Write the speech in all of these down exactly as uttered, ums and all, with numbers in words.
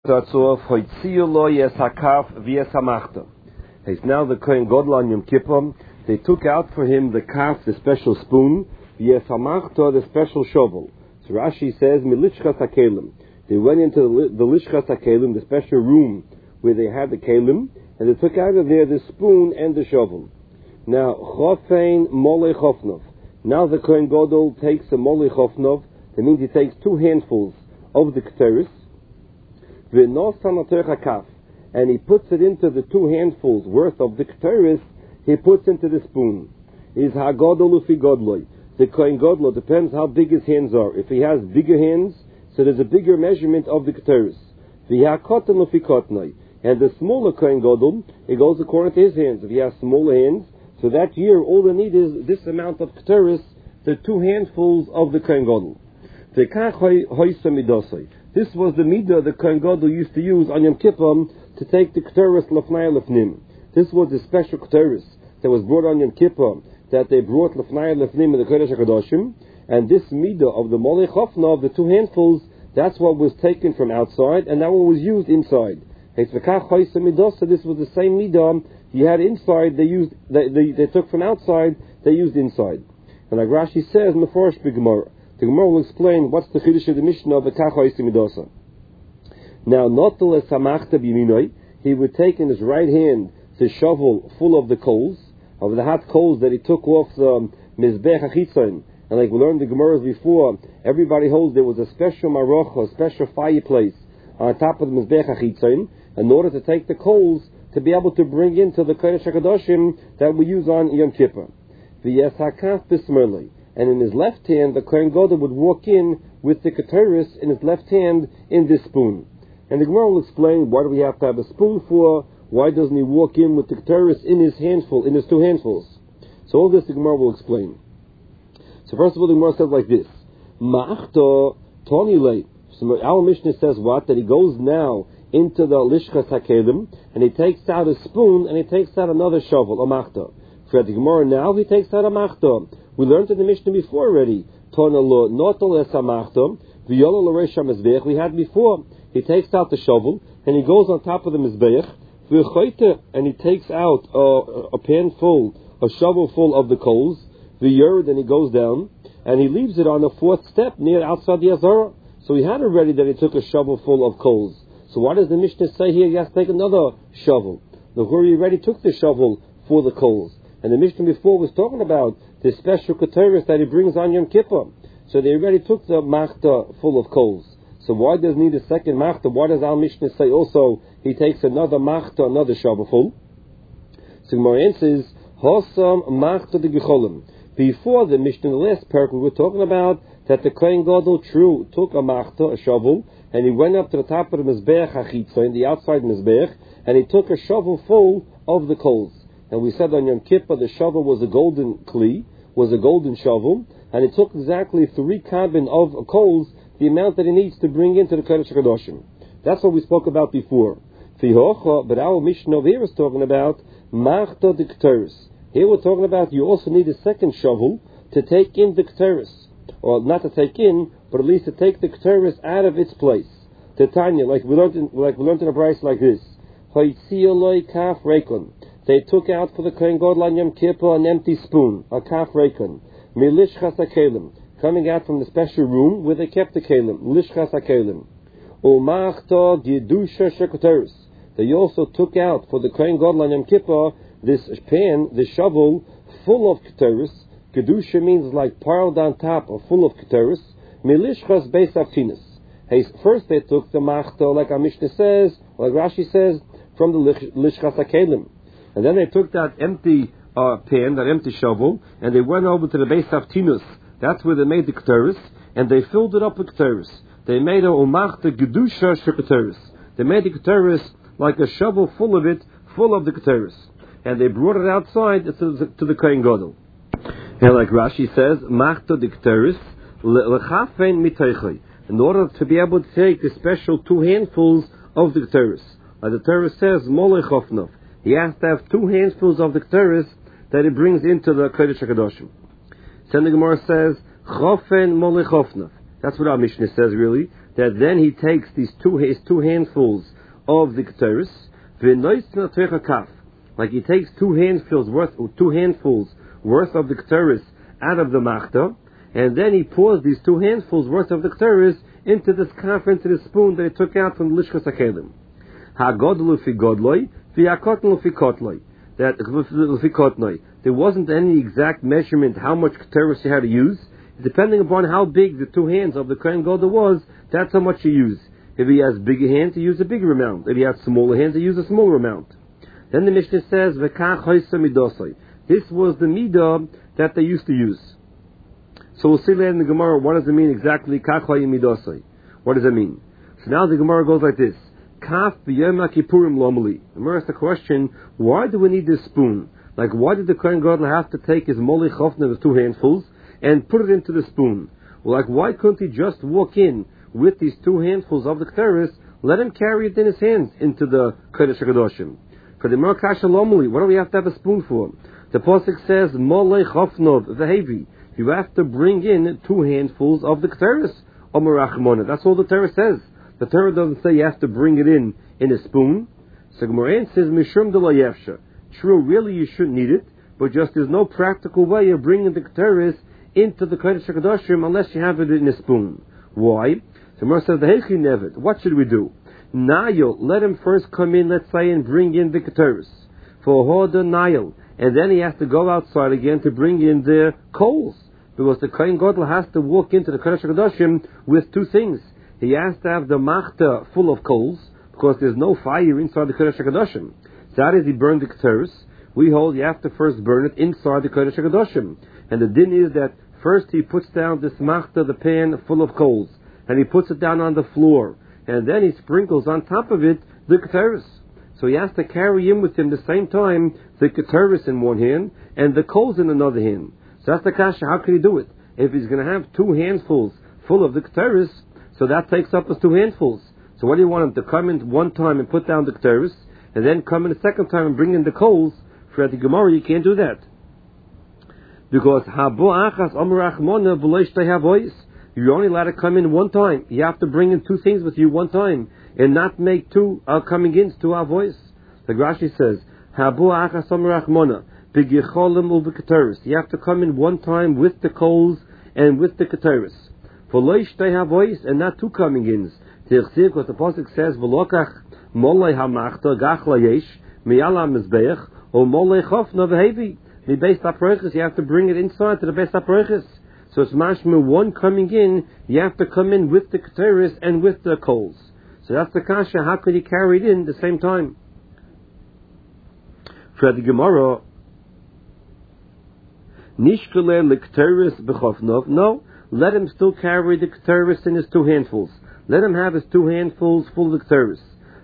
starts off, Hoitziu lo yes hakaf v'yes hamachta. He's now the Kohen Gadol on Yom Kippur. They took out for him the kaf, the special spoon, v'yes hamachta, the special shovel. So Rashi says, milishchas hakelim. They went into the, the lishchas hakelim, the special room where they had the kelim, and they took out of there the spoon and the shovel. Now, chofein molei chofnov. Now the Kohen Gadol takes a molei chofnov. That means he takes two handfuls of the keteris, and he puts it into the two handfuls worth of the keteris. He puts into the spoon. Is hagadol ufi godloi. The Kohen Gadol depends how big his hands are. If he has bigger hands, so there's a bigger measurement of the keteris. V'hakotan ufi kotnoi. And the smaller Kohen Gadol, it goes according to his hands. If he has smaller hands, so that year all they need is this amount of keteris, the two handfuls of the Kohen Gadol. This was the midah the Kohen Gadol used to use on Yom Kippur to take the keteris lefnai lefnim. This was the special keteris that was brought on Yom Kippur, that they brought lefnai lefnim in the Kodesh HaKadoshim, and this midah of the molei chofna, of the two handfuls, that's what was taken from outside, and that one was used inside. This was the same midah you had inside, they used, they, they, they took from outside, they used inside. And like Rashi says, Meforish b'Gemara, the Gemara will explain what's the chiddush of the Mishnah of the kacha isimidosa. Now, notel es hamachta b'yaminoi, he would take in his right hand the shovel full of the coals, of the hot coals that he took off the mizbech hachitzon. And like we learned the Gemaras before, everybody holds there was a special maroch, a special fireplace on top of the mizbech hachitzon, in order to take the coals to be able to bring into the Kodesh HaKadoshim that we use on Yom Kippur. V'yes hakaf b'smerli. And in his left hand, the Kohen Gadol would walk in with the keteris in his left hand in this spoon. And the Gemara will explain, why do we have to have a spoon for? Why doesn't he walk in with the keteris in his handful, in his two handfuls? So all this the Gemara will explain. So first of all, the Gemara says like this: Ma'achta toni lei. So our Mishnah says what? That he goes now into the lishchas hakelim and he takes out a spoon and he takes out another shovel, a machta. For the Gemara now, he takes out a machta. We learned in the Mishnah before already. We had before. He takes out the shovel and he goes on top of the mizbeach and he takes out a, a pan full, a shovel full of the coals. And he goes down and he leaves it on the fourth step near outside the Azara. So he had already that he took a shovel full of coals. So why does the Mishnah say here he has to take another shovel? The Huri already took the shovel for the coals. And the Mishnah before was talking about the special keteris that he brings on Yom Kippur. So they already took the machta full of coals. So why does he need a second machta? Why does our Mishnah say also he takes another machta, another shovel full? So Gemara answers, Hosam machta de gecholim. Before the Mishnah, the last parak, we were talking about that the Kohen Gadol true took a machta, a shovel, and he went up to the top of the mizbeach hachitza, in the outside mizbeach, and he took a shovel full of the coals. And we said on Yom Kippur the shovel was a golden kli, was a golden shovel, and it took exactly three kabin of coals, the amount that he needs to bring into the Kodesh HaKadoshim. That's what we spoke about before. But our Mishnah over here is talking about machta de keteris. Here we're talking about you also need a second shovel to take in the keteris, or not to take in, but at least to take the keteris out of its place. Titania, like we learned in, like we learned in a price like this. Kaf rekon. They took out for the Kohen Gadol on Yom Kippur an empty spoon, a kaf rekon, milishchas hakelim, coming out from the special room where they kept the kelim, lishchas hakelim. Umachta gedusha sheketeris. They also took out for the Kohen Gadol on Yom Kippur this pan, this shovel full of keteris. Gedusha means like piled on top or full of keteris. Milishchas beis avtinas. Hey, first they took the machta, like our Mishnah says, like Rashi says, from the lishchas hakelim. And then they took that empty uh, pan, that empty shovel, and they went over to the Beis Avtinus. That's where they made the keteris, and they filled it up with keteris. They made a umachta gedusha sheketeris. They made the keteris like a shovel full of it, full of the keteris. And they brought it outside to the, to the Kohen Gadol. And like Rashi says, machta de keteris lechafein miteichai. In order to be able to take the special two handfuls of the keteris. Like the Torah says, molei chofnov. He has to have two handfuls of the keteris that he brings into the Kodesh HaKadoshim. Then the Gemara says, chofen molei chofnov. That's what our Mishnah says really. that then he takes these two his two handfuls of the Ketores, like he takes two handfuls worth two handfuls worth of the Ketores out of the Machta, and then he pours these two handfuls worth of the Ketores into this kaf, into the spoon that he took out from the Lishkas HaKelim. Ha-godlu fi godloi, fi-akotnu fi kotloi. That fi kotnoi. There wasn't any exact measurement how much Ketores he had to use. Depending upon how big the two hands of the Kohen Gadol was, that's how much he used. If he has bigger hands, he used a bigger amount. If he has smaller hands, he used a smaller amount. Then the Mishnah says, V'kach hoysa midosai. This was the midah that they used to use. So we'll see later in the Gemara, what does it mean exactly, kach hoyim midosai? What does it mean? So now the Gemara goes like this. Kaf b'yom kippurim lomali. The Gemara asks the question, why do we need this spoon? Like, why did the Kohen Gadol have to take his moli chofna, his two handfuls, and put it into the spoon? Well, like, why couldn't he just walk in with these two handfuls of the Ketores, let him carry it in his hands into the Kodesh HaKadoshim? For the Gemara kasha lomali, what do we have to have a spoon for? The Pasuk says, moli chofnov v'hevi. You have to bring in two handfuls of the Ketores, Omer Rachmona. That's all the Torah says. The Torah doesn't say you have to bring it in in a spoon. So Gemara says, Mishum de la yefsha. True, really you shouldn't need it, but just there's no practical way of bringing the Ketores into the Kodesh HaKadoshim unless you have it in a spoon. Why? So Gemara says, the Heichi Nevet. What should we do? Nayel, let him first come in, let's say, and bring in the Ketores. For Hoda Nayel. And then he has to go outside again to bring in the coals. Because the Kohen Gadol has to walk into the Kodesh HaKadoshim with two things. He has to have the Machta full of coals, because there's no fire inside the Kodesh HaKadoshim. So how does he burn the Ketores? We hold you have to first burn it inside the Kodesh HaKadoshim. And the din is that first he puts down this Machta, the pan full of coals, and he puts it down on the floor. And then he sprinkles on top of it the Ketores. So he has to carry in with him the same time the Ketores in one hand and the coals in another hand. So that's the kasha. How can he do it? If he's going to have two handfuls full of the Ketores, so that takes up as two handfuls. So what do you want him to come in one time and put down the Ketores, and then come in a second time and bring in the coals? For the Gemara, you can't do that. Because you're only allowed to come in one time. You have to bring in two things with you one time, and not make two uh, coming in to our voice. The Rashi says, you have to come in one time with the coals and with the Ketores. For loish they have voice and not two coming in. Because the Pasuk says, "V'lokach molei hamachta gach layesh miyala mizbeach or molei chofna v'hevi." The base haproiches, you have to bring it inside to the base haproiches. So it's mashma one coming in. You have to come in with the Ketores and with the coals. So that's the kasha. How could he carry it in at the same time? For the Gemara, nishkele l'Ketores b'chofnov. No. Let him still carry the Ketores in his two handfuls. Let him have his two handfuls full of the Ketores.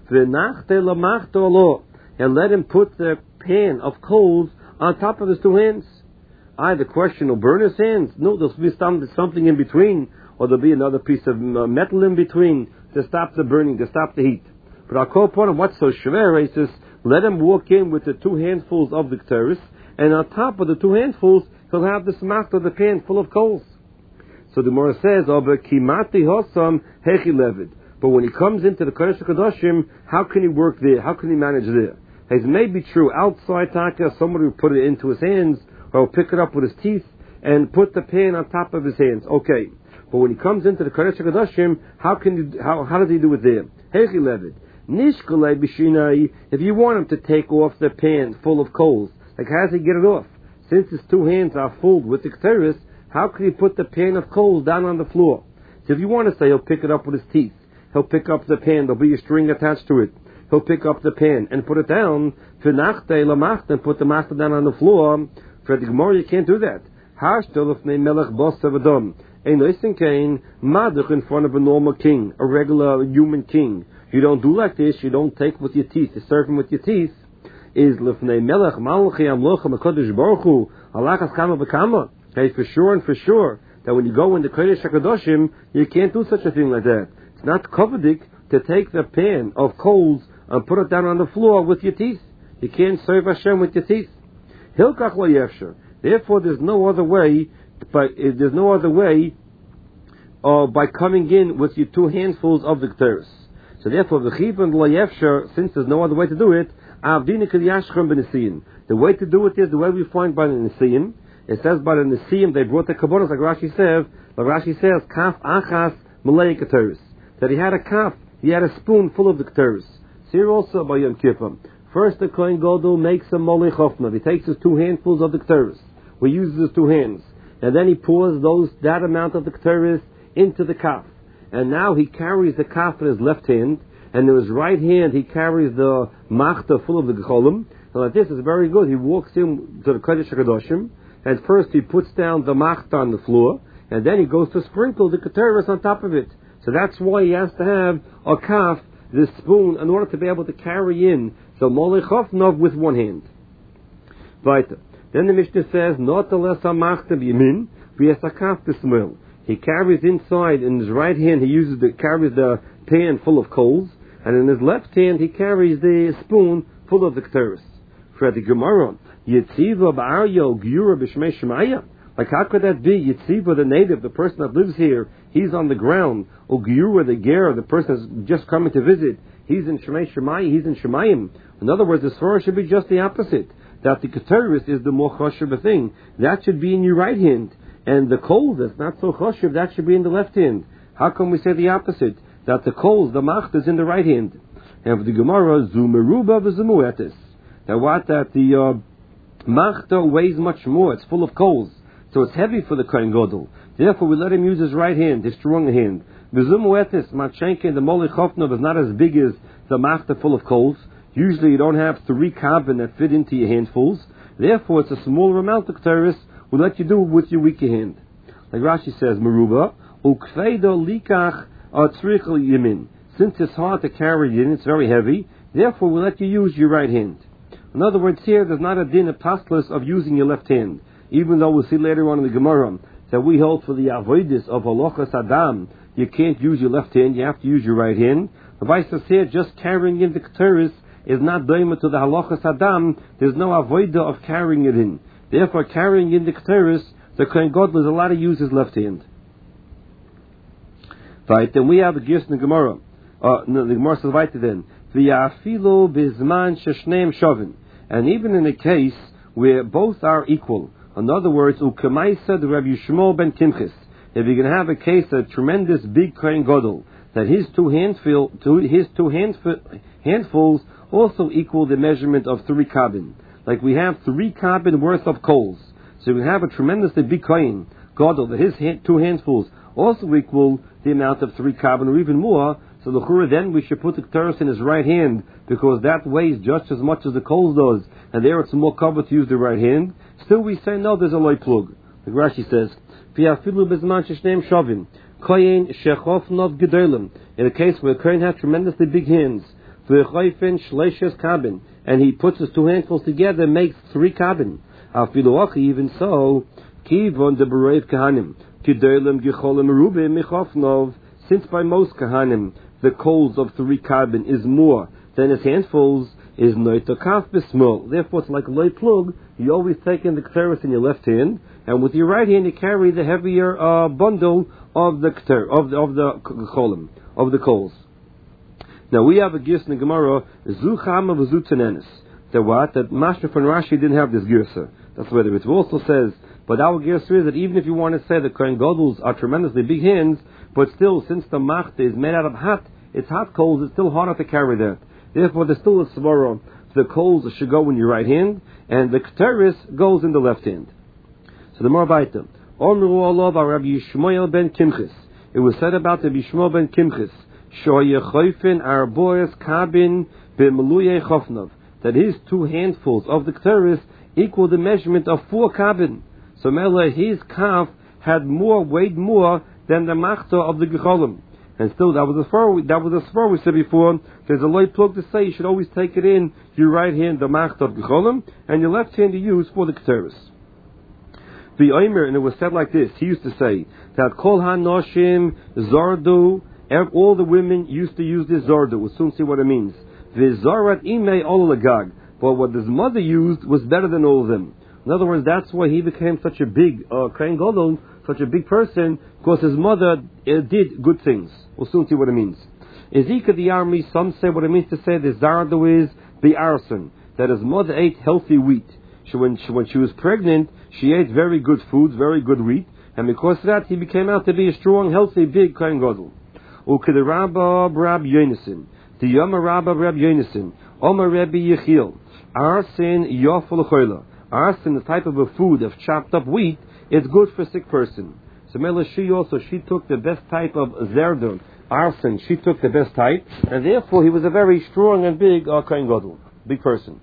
And let him put the pan of coals on top of his two hands. I, the question will burn his hands. No, there'll be something in between, or there'll be another piece of metal in between to stop the burning, to stop the heat. But I'll call upon him, what's so shver, he says, let him walk in with the two handfuls of the Ketores, and on top of the two handfuls, he'll have the smack of the pan full of coals. So the Gemara says, kimati hosam hechi levid. But when he comes into the Kodesh HaKadoshim, how can he work there? How can he manage there? It may be true outside Taka, somebody will put it into his hands, or pick it up with his teeth, and put the pan on top of his hands. Okay. But when he comes into the Kodesh HaKadoshim, how can he, how, how does he do it there? Hechi levid. Nishkolei b'shinai. If you want him to take off the pan full of coals, like how does he get it off? Since his two hands are full with the Ketores, how can he put the pan of coals down on the floor? So if you want to say he'll pick it up with his teeth, he'll pick up the pan, there'll be a string attached to it. He'll pick up the pan and put it down, and put the master down on the floor. For the Gemara, you can't do that. In front of a normal king, a regular human king. You don't do like this, you don't take with your teeth, you serve him with your teeth. Is lefnei melech malchi amlochem HaKadosh Baruch Hu alachas kama v'kama. Hey, for sure and for sure that when you go in the Kodesh HaKadoshim, you can't do such a thing like that. It's not kovedik to take the pan of coals and put it down on the floor with your teeth. You can't serve Hashem with your teeth. Hilkach lo yefsher. Therefore, there's no other way. But there's no other way uh, by coming in with your two handfuls of the Ketores. So therefore, the Chiyuv and Layefsher, since there's no other way to do it, the way to do it is the way we find by the Nesiim. It says by the Nesiim, they brought the Kabbalah, like Rashi says, like Rashi says, Kaf Achas Malay Ketores. That he had a kaf, he had a spoon full of the Ketores. So here also by Yom Kippur. First the Kohen Gadol makes a Molei Chofnav. He takes his two handfuls of the Ketores. He uses his two hands. And then he pours those that amount of the Ketores into the kaf. And now he carries the kaf in his left hand, and in his right hand he carries the machta full of the gecholim. And like this is very good. He walks in to the Kodesh HaKadoshim, and first he puts down the machta on the floor, and then he goes to sprinkle the Ketores on top of it. So that's why he has to have a kaf, this spoon, in order to be able to carry in the Molei Chofnav with one hand. Weiter. Then the Mishnah says, not the less machta b'yamin, v'yes a kaf b'smil. He carries inside, in his right hand, he uses the, carries the pan full of coals, and in his left hand, he carries the spoon full of the Ketores. For the Gemara, Yitziva ba'aryo gyura b'shmei shemaya. Like, how could that be? Yitziva, the native, the person that lives here, he's on the ground. Or gyura, the ger, the person that's just coming to visit, he's in shemei shemaya, he's in shemayim. In other words, the svara should be just the opposite. That the Ketores is the more choshev thing. That should be in your right hand. And the coals that's not so choshev, that should be in the left hand. How come we say the opposite? That the coals, the macht, is in the right hand. And for the Gemara, zumeruba v'zumuetis. Now what? That the uh, machta weighs much more. It's full of coals. So it's heavy for the Kohen Gadol. Therefore we let him use his right hand, his strong hand. V'zumuetis, machenke, the Molei Chofnav is not as big as the machta full of coals. Usually you don't have three carbon that fit into your handfuls. Therefore it's a smaller amount of Ketores. We'll let you do it with your weaker hand. Like Rashi says, Meruba, ukfeido likach tzrichel yamin. Since it's hard to carry it in, it's very heavy, therefore we'll let you use your right hand. In other words, here there's not a din of pastless of using your left hand. Even though we'll see later on in the Gemara that we hold for the avoidus of halachas adam, you can't use your left hand, you have to use your right hand. The vice says here, just carrying in the Ketores is not doima to the halachas adam, there's no avoida of carrying it in. Therefore, carrying in the Ketores, the Kohen Gadol is allowed to use his left hand. Right, then we have a gis in the Gemara. Uh, no, the Gemara says right then. V'yafilu bizman sheshneim shovin. And even in a case where both are equal, in other words, ukemaisa the Rabbi Yishmael ben Kimchis, if you're going to have a case, a tremendous big Kohen Gadol, that his two handful, his two handful, handfuls also equal the measurement of three kabin. Like we have three kabin worth of coals. So we have a tremendously big Kohen Gadol, that his hand, two handfuls also equal the amount of three kabin or even more. So the chura then we should put the Ketores in his right hand, because that weighs just as much as the coals does, and there it's more cover to use the right hand. Still we say no, there's a loy plug. Like Rashi says, V'yafilu bezman sheshneim shovin, kohen shechofnov gedolim. In a case where the Kohen has tremendously big hands, v'chayfen shleishes kabin, and he puts his two handfuls together, makes three kabin. Afilu even so, kivon de bereiv kahanim, gedolim gecholim merubim michofnov. Since by most kahanim the coals of three kabin is more than his handfuls, is noitokaf bismol. Therefore, it's like a loy plug. You always take in the Ketores in your left hand, and with your right hand you carry the heavier uh, bundle of the keter, of the of the cholim, of the coals. Now we have a gis in the Gemara, zuchama v'zutenenis. That what? That Mashna from Rashi didn't have this girsa. That's what it also says. But our girsa is that even if you want to say the Kohen Gadol's are tremendously big hands, but still, since the machta is made out of hot, it's hot coals, it's still harder to carry that. Therefore, there's still a svara. The coals should go in your right hand, and the Ketores goes in the left hand. So the more baita. Omru olav Rabbi Yishmael ben Kimchis. It was said about the Yishmael ben Kimchis, shoye choyfen arboes kabin b'meluye chofnav, that his two handfuls of the Ketores equal the measurement of four kabin. So Mela, his kaf had more, weighed more than the machta of the gecholim. And still, that was a spur, that was a spur we said before. There's a light plug to say you should always take it in your right hand, the machta of gecholim, and your left hand you use for the Ketores. The Omer, and it was said like this, he used to say that kol hanoshim zardu, all the women used to use this zardu. We'll soon see what it means. V'zarat imei ol lagag, but what his mother used was better than all of them. In other words, that's why he became such a big uh, Kohen Gadol, such a big person because his mother uh, did good things. We'll soon see what it means. Ezika the army, some say what it means to say the zardo is the arson, that his mother ate healthy wheat. She, when, she, when she was pregnant, she ate very good foods, very good wheat, and because of that, he became out to be a strong, healthy, big Kohen Gadol. Uked Rabba Rab Yonason, the Yoma Rabba Rab Yonason, Omer Rebbe Yechiel, arson yofel chola. Arson, the type of a food of chopped up wheat, it's good for a sick person. So Mela, she also, she took the best type of zerdon, arson, she took the best type, and therefore he was a very strong and big uh, Kohen Gadol, big person.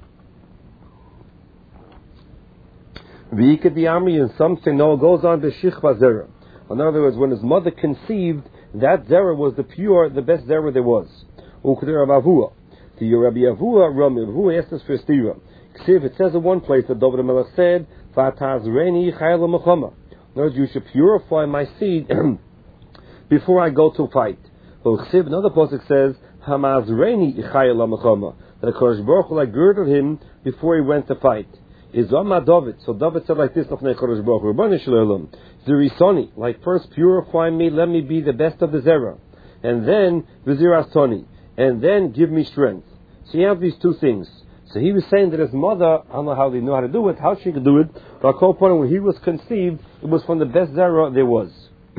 V'iked the army, and some say no, it goes on to Shichva Zera. In other words, when his mother conceived, that Zera was the pure, the best Zera there was. Uked Rabbi Avua. The Rabbi Avua, Rabbi Avua asked us for a stira. It says in one place that David Melech said, "Vatazreni chayla mechama." In other words, you should purify my seed before I go to fight. But another pasuk says, "Hamazreni chayla mechama." That Hakadosh Baruch Hu like girded him before he went to fight. Is Zama David. So David said like this, Lefnei Hakadosh Baruch Hu, Rabbanu Shalom, Zirisoni, like first purify me, let me be the best of the zera, and then Vizirastoni, and then give me strength. So you have these two things. So he was saying that his mother, I don't know how they knew how to do it, how she could do it, but at the point when he was conceived, it was from the best zera there was.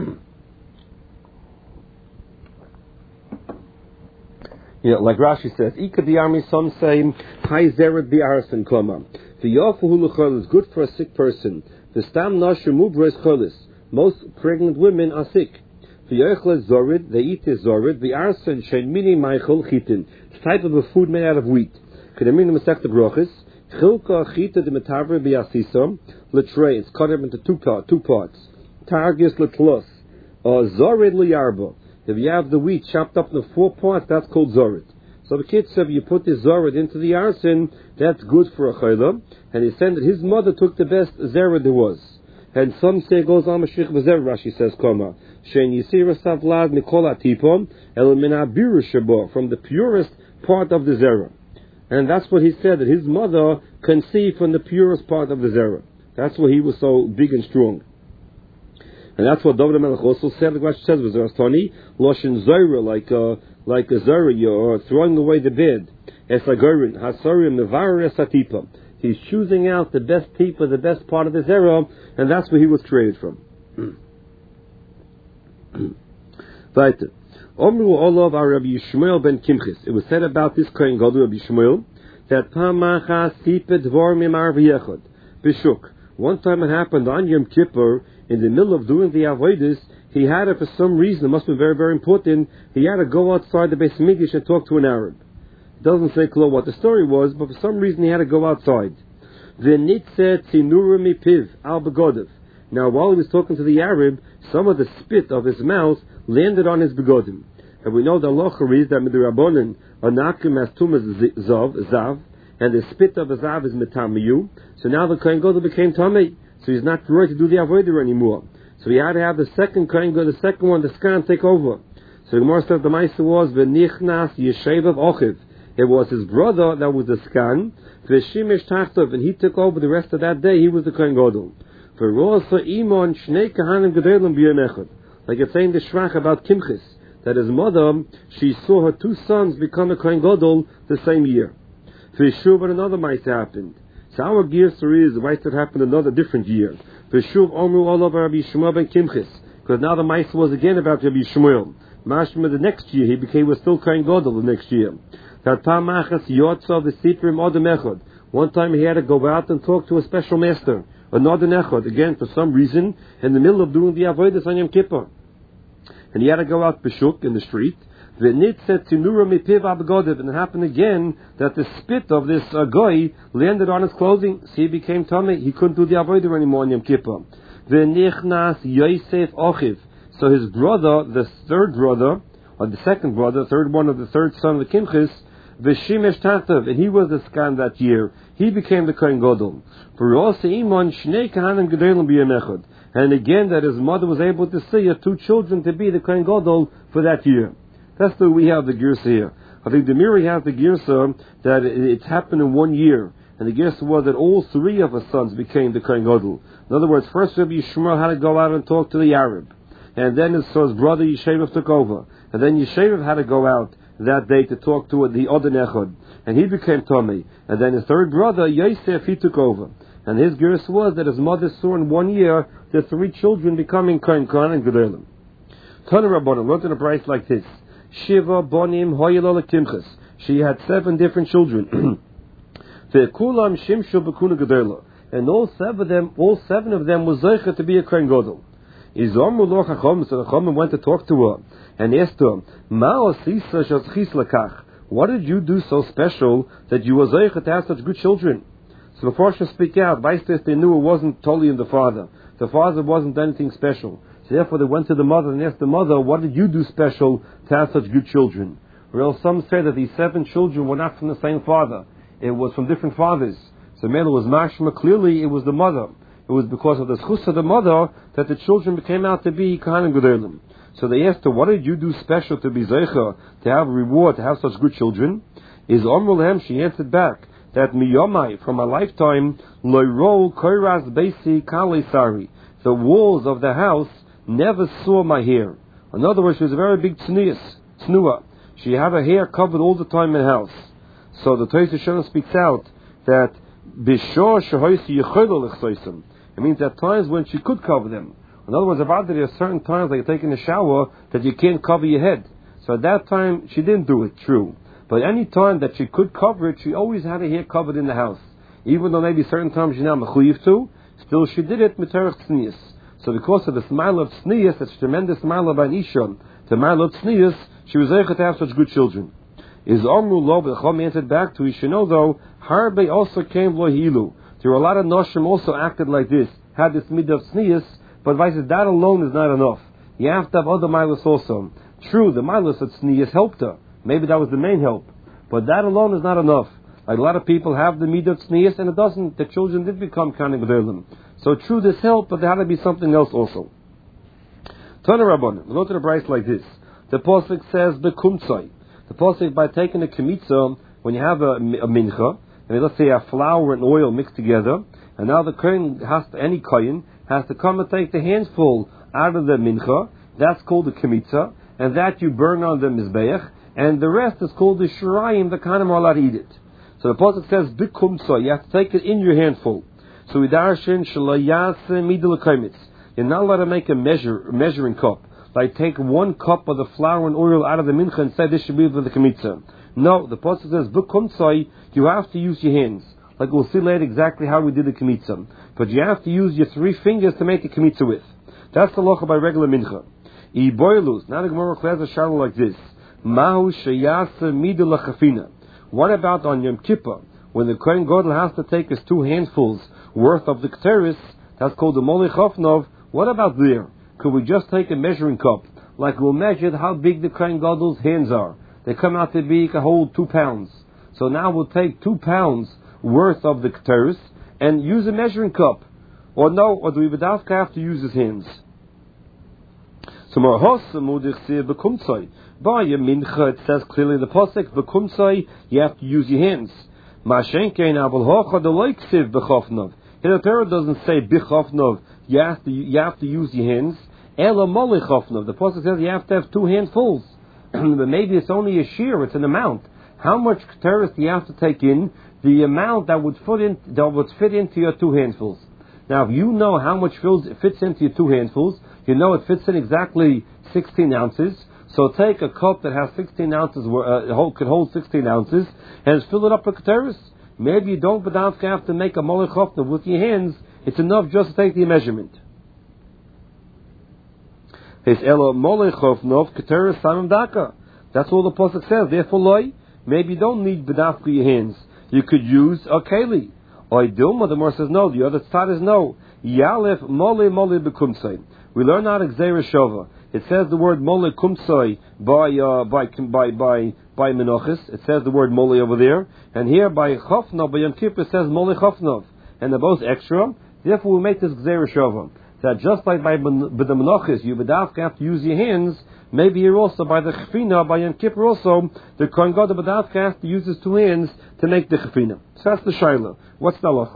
Yeah, like Rashi says, Ika the army, some say, Hai zeret bi arson koma. The yafuhu l'chol is good for a sick person. The stam nashim ubres cholis. Most pregnant women are sick. The yochel zorid, they eat is zorid. The arson shein mini maichol chitin. It's type of a food made out of wheat. Kedamina masechta brochis. Chilka chita de metavre biasisom. L'trei, it's cut up into two, part, two parts. Targis l'tlos. Or zorid l'yarbo. If you have the wheat chopped up into four parts, that's called zorid. So the kid said, you put this zorid into the arson, that's good for a chayla. And he said that his mother took the best zera there was. And some say it goes on Mashiach V'zer, Rashi says, Koma. Shein yisira savlad mikol atipom, el min abiru shabo, from the purest part of the zera. And that's what he said, that his mother conceived from the purest part of the zera. That's why he was so big and strong. And that's what David HaMelech also said, like Rashi says, V'zerastoni, loshin zera, like a, like a zera, you're throwing away the bed. Esagorin, hasarim, mevar esatipa. He's choosing out the best tipa, the best part of the zera, and that's where he was created from. Weiter. Omru Olav our Rabbi Yishmael ben Kimchis. It was said about this Kohen Gadol, Rabbi Yishmael, that Pamacha sipet dvar mimar v'yechad. Bishuk. One time it happened on Yom Kippur, in the middle of doing the avodas, he had to, for some reason, it must be very, very important, he had to go outside the Beis Mikdash and talk to an Arab. It doesn't say clear what the story was, but for some reason he had to go outside. V'nitzeh tzinura mipiv al begodav. Now, while he was talking to the Arab, some of the spit of his mouth landed on his begodim. And we know the halacha is that midrabanan anakim as tumas zav, zav, and the spit of the zav is metamiyu. So now the Kohen Gadol became tamei. So he's not right to do the avodah anymore. So he had to have the second Kohen Gadol, the second one, the skan, take over. So the Gemara says the Maisa was v'nichnas yeshevav ochiv. It was his brother that was the skan, v'shimish tachtov, and he took over the rest of that day. He was the Kohen Gadol. V'rosa imon shnei kahanim gedolim b'yom echad. Like it's saying the Shrach about Kimchis, that his mother, she saw her two sons become a Kohen Gadol the same year. V'shuv, but another Maisa happened. So our Girsur is the Maisa that happened another different year. V'shuv omru all over Rabbi Shmuel ben Kimchis, because now the Maisa was again about Rabbi Shmuel. Mashma the next year he became was still Kohen Gadol the next year. That Tamachas Yotza the Siprim Odem Echad. One time he had to go out and talk to a special master, another Echad, again for some reason in the middle of doing the avodas on Yom Kippur, and he had to go out b'shuk in the street. And it happened again that the spit of this uh, guy landed on his clothing, so he became tummy. He couldn't do the avodah anymore on Yom Kippur. V'nichnas Yosef Ochiv. So his brother, the third brother, or the second brother, third one of the third son of the Kimchis, V'shimesh Tatav, and he was the skan that year. He became the Kohen Gadol. And again, that his mother was able to see her two children to be the Kohen Gadol for that year. That's the we have the Girsa here. I think the Miri has the Girsa that it's happened in one year. And the Gersa was that all three of his sons became the Kohen Gadol. In other words, first Rabbi Yishmael had to go out and talk to the Arab. And then his, so his brother Yeshevav took over. And then Yeshevav had to go out that day to talk to the other Echad. And he became Tomei. And then his third brother, Yosef, he took over. And his Gersa was that his mother saw in one year the three children becoming Kohen Kohen and Gedolim. Tana Rabbanan learned in a price like this. Shiva Bonim Hoyel Kimchas. She had seven different children. Ve'kulam Shimshu B'kuna Gedola. And all seven of them, all seven of them was Zeicha to be a Kohen Gadol. Izomu lo Chacham, so the Chacham went to talk to her and asked her, Ma osisa shazchis lekach. What did you do so special that you were Zeicha to have such good children? So the Farshim speak out. Vaistes, they knew it wasn't totally in the father. The father wasn't anything special. So therefore they went to the mother and asked the mother, what did you do special to have such good children? Or else some say that these seven children were not from the same father. It was from different fathers. So Mela was mashma, clearly it was the mother. It was because of the schus of the mother that the children became out to be Kohen Gedolim. So they asked her, what did you do special to be Zeicha, to have a reward, to have such good children? Is Omrul Hem, she answered back, that miyomai, from a lifetime, loyrol koiras beisi kale sari, the walls of the house never saw my hair. In other words, she was a very big tznius, tznuah. She had her hair covered all the time in the house. So the Torah Shana speaks out that bishor shehoisi yichol lechsoisim. It means at times when she could cover them. In other words, about there are certain times, like taking a shower, that you can't cover your head. So at that time, she didn't do it, true. But any time that she could cover it, she always had her hair covered in the house. Even though maybe certain times she's not mechuyev to, still she did it miterach tznius. So because of the smile of tznius, that's tremendous smile of an isha, the smile of tznius, she was able to have such good children. Is Amru Lo, but Chum answered back to Ishino though, Harbe also came Lo Hilu. There were a lot of Noshim also acted like this, had this midah of tznius, but vice that alone is not enough. You have to have other milas also. True, the milas of tznius helped her. Maybe that was the main help. But that alone is not enough. Like a lot of people have the midah of tznius, and it doesn't. The children did become Kohen Gedolim. So true, this helped, but there had to be something else also. Tana Rabbanan, we go to the Bryce like this. The Pasuk says, Bekumtzai. The Pasuk, by taking a kemitza, when you have a, a mincha, and let's say a flour and oil mixed together, and now the kohen has to, any kohen, has to come and take the handful out of the mincha, that's called the kemitza, and that you burn on the mizbeach, and the rest is called the shirayim, the kind of are allowed to eat it. So the Pasuk says, Bekumtzai, you have to take it in your handful. So we darshan shalayase midul komitz. You're not allowed to make a measure, a measuring cup. Like take one cup of the flour and oil out of the mincha and say this should be for the kemitza. No, the Pasuk says, B'kumtzai, you have to use your hands. Like we'll see later exactly how we did the kemitza. But you have to use your three fingers to make the kemitza with. That's the locha by regular mincha. Iboilus, now the Gemara declares a shadow like this. Mahu sheyasa midul lachafina. What about on Yom Kippur, when the Kohen Gadol has to take his two handfuls worth of the keteris, that's called the molech hofnov, what about there? Could we just take a measuring cup, like we'll measure how big the Kohen Gadol's hands are? They come out to be, can hold two pounds. So now we'll take two pounds worth of the keteris and use a measuring cup. Or no, or do we have to use his hands? So by your mincha, it says clearly in the pasuk, b'kumtzai, you have to use your hands. Mashenkein abul hocha the loiksiv b'chofnov. The Torah doesn't say b'chofnov. You have to you have to use your hands. Ela molichofnov. The pasuk says you have to have two handfuls. But maybe it's only a shear. It's an amount. How much keteris do you have to take in? The amount that would fit in that would fit into your two handfuls. Now, if you know how much fills, fits into your two handfuls, you know it fits in exactly sixteen ounces. So take a cup that has sixteen ounces, uh, hold, could hold sixteen ounces, and fill it up with keteris. Maybe you don't, but you have to make a molech hofna with your hands. It's enough just to take the measurement. It's elo molech hofna keteris samim daka. That's all the pasuk says. Therefore, loy, maybe you don't need bedafka your hands. You could use a keli. Or Dilma, the Gemara says no. The other side is no. Yalef mole mole bekumsei. We learn out Gzeira Shova. It says the word mole kumsei by uh, by by by by Menachis. It says the word mole over there, and here by Chofnov by Yom Kippur it says mole Chofnov, and they're both extra. Therefore, we make this Gzeira Shova that just like by the Menachis you would have to use your hands. maybe here also by the chefina, by Yom Kippur also, the Kohen Gadol Badavka has to use his two hands to make the chefina. So that's the shaila. What's the halacha?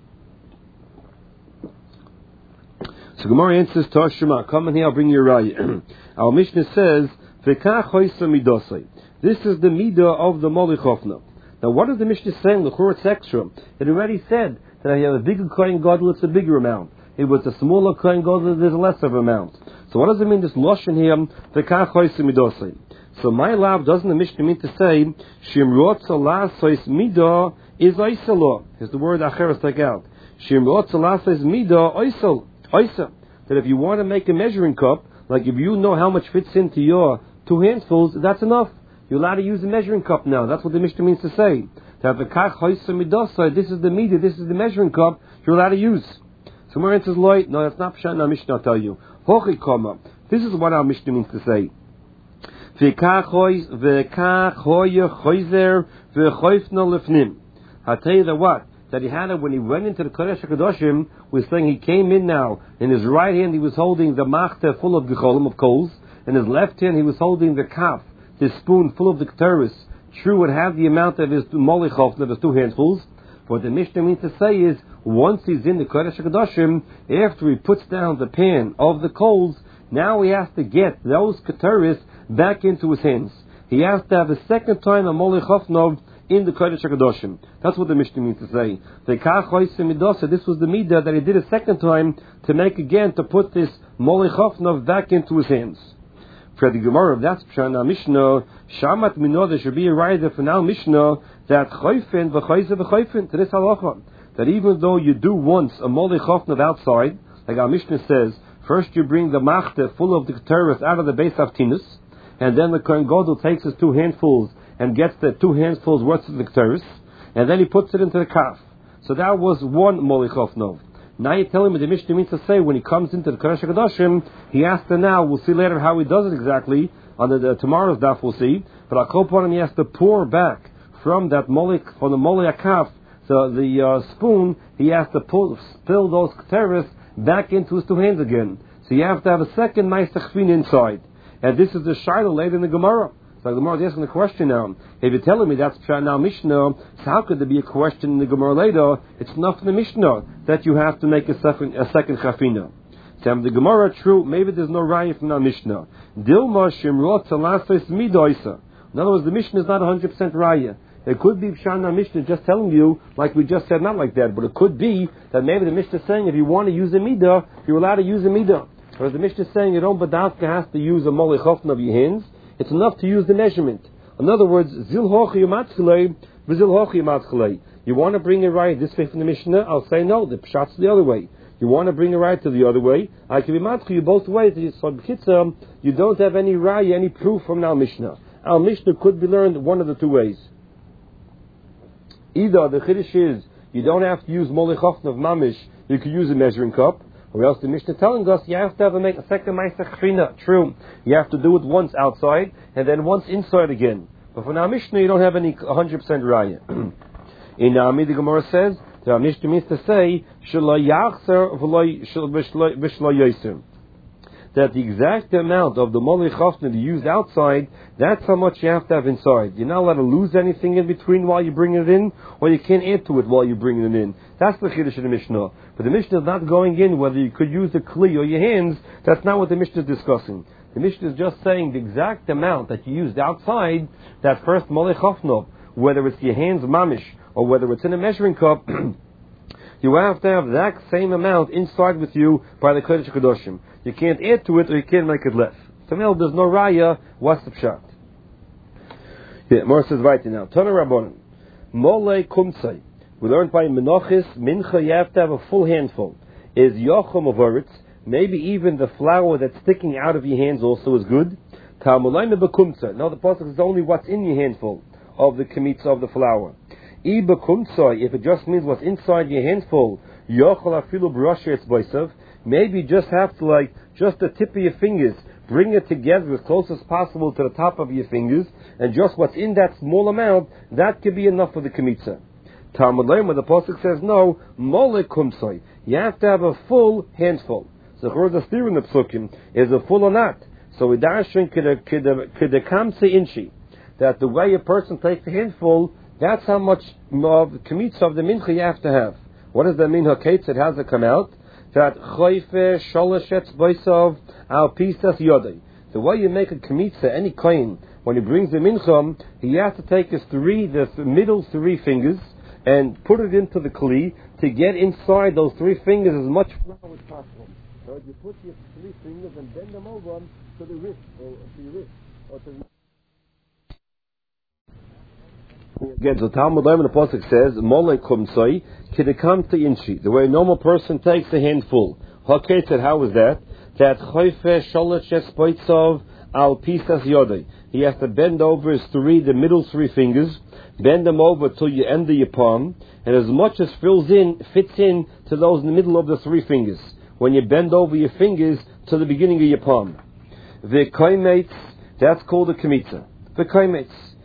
So Gemara answers, Toshima, come in here, I'll bring you a raya. Our Mishnah says, V'kach hoysa midosai. This is the midah of the Molichofna. Now what is the Mishnah saying? L'chor it's extra. It already said that I have a bigger Kohen Gadol, it's a bigger amount. If it's a smaller Kohen Gadol, there's a lesser amount. So what does it mean, this Lashon here, V'kach hoysa midosai? So my love, doesn't the Mishnah mean to say, Shimrot Salasois midah is oisalo? Here's the word acheres take out. Shimrot Salasois midah oisal. Oisa. That if you want to make a measuring cup, like if you know how much fits into your two handfuls, that's enough. You're allowed to use a measuring cup now. That's what the Mishnah means to say. That the kach hoysa midosai, this is the midah, this is the measuring cup you're allowed to use. So where answers Lloyd, no, that's not Pshat, our Mishnah, I'll tell you. Hochi koma. This is what our Mishnah means to say. V'kach hoy, v'kach hoya choyzer, v'choyfna lefnim. I'll tell you that what? That he had it when he went into the Kodesh HaKadoshim, we're saying he came in now, in his right hand he was holding the machta full of gecholim, of coals, in his left hand he was holding the kaf, the spoon full of the keteris. True, it had the amount of his molichof, of his two handfuls. What the Mishnah means to say is, once he's in the Kodesh HaKadoshim, after he puts down the pan of the coals, now he has to get those keteris back into his hands. He has to have a second time a molichofnov in the Kodesh HaKadoshim. That's what the Mishnah means to say. This was the midah that he did a second time to make again, to put this molichofnov back into his hands. For the Gemara, that's Pshana Mishnah, Shamat Mino, there should be a rider for now Mishnah, that choyfen v'choyze v'choyfen, to this halacha. That even though you do once a molichofnov outside, like our Mishnah says, first you bring the machta full of the keteris out of the base of tinus, and then the Kohen Gadol takes his two handfuls and gets the two handfuls worth of the keteris, and then he puts it into the kaf. So that was one molichofnov. Now you're telling me the Mishnah means to say when he comes into the Kodesh HaKadoshim, he has to now, we'll see later how he does it exactly, on the, the tomorrow's daf we'll see, but I'll call upon him, he has to pour back from that molik, from the molik kaf, so the uh, spoon, he has to pull, spill those keteris back into his two hands again. So you have to have a second ma'aseh chefina inside. And this is the shaila later in the Gemara. So the Gemara is asking the question now. If you're telling me that's Pshat now Mishnah, so how could there be a question in the Gemara later? It's enough in the Mishnah that you have to make a second a second chafina. So the Gemara, true, maybe there's no raya from our Mishnah. Dilma shimrot talasos midoisa. In other words, the Mishnah is not one hundred percent raya. It could be Pshat now Mishnah just telling you, like we just said, not like that, but it could be that maybe the Mishnah is saying if you want to use a midah, you're allowed to use a midah. Or the Mishnah is saying you don't badavka has to use a molichofna of your hands. It's enough to use the measurement. In other words, zil hochi yamatzchalei, v'zil hochi yamatzchalei. You want to bring it right this way from the Mishnah? I'll say no. The pshat's the other way. You want to bring it right to the other way? I can be matchel you both ways. So b'kitzah, you don't have any raya, any proof from our Mishnah. Our Mishnah could be learned one of the two ways. Either the chiddush is you don't have to use molichofna of mamish. You could use a measuring cup. Or else the Mishnah telling us you have to have a make a second ma'aseh chefina. True, you have to do it once outside and then once inside again. But for now Mishnah you don't have any one hundred percent raya. In Nami the Gemara says the Mishnah means to say shelo yachzer v'shelo yoser. That the exact amount of the molichofna used outside, that's how much you have to have inside. You're not allowed to lose anything in between while you bring it in, or you can't add to it while you're bringing it in. That's the chiddush of the Mishnah. But the Mishnah is not going in whether you could use the kli or your hands. That's not what the Mishnah is discussing. The Mishnah is just saying the exact amount that you used outside, that first molichofna, whether it's your hands mamish, or whether it's in a measuring cup, you have to have that same amount inside with you by the Kodesh HaKadoshim. You can't add to it or you can't make it less. So now there's no raya. What's the pshat? Yeah, more says right now. Tana Rabbanan. Mole kumtzai. We learned by Menachis, Mincha, you have to have a full handful. Is Yochum of Oritz. Maybe even the flour that's sticking out of your hands also is good. Ta'amulayna bekumtzai. Now the pasuk is only what's in your handful of the kemitza of the flour. I bekumtzai, if it just means what's inside your handful, Yochel afilu b'rasher it's boisav. Maybe you just have to, like, just the tip of your fingers, bring it together as close as possible to the top of your fingers, and just what's in that small amount, that could be enough for the kemitza. Talmud Leim, the pasuk says no, mole kumsoi. You have to have a full handful. So the steer in the psukim is a full or not. So we darshan kedekamse inchi, that the way a person takes a handful, that's how much of the kamitza of the mincha you have to have. What does that mean? Haketzet, how does it come out? That choife sholeshet boisov al pisas yodai. The way you make a kamitza, any coin, when he brings the mincha, he has to take his three, the middle three fingers, and put it into the kli to get inside those three fingers as much flour as possible. So you put your three fingers and bend them over to the wrist, or to your wrist, or to the... Again, so Talmud Leim in the Pasuk says, Molei kumsoi kidekamte inchi. The way a normal person takes a handful. Hakei said, how is that? That choife sholeshes poitzov al pisas yodai. He has to bend over his three, the middle three fingers, bend them over till you end of your palm, and as much as fills in, fits in to those in the middle of the three fingers. When you bend over your fingers to the beginning of your palm. The kaimetz, that's called a kamitza. The kaimetz.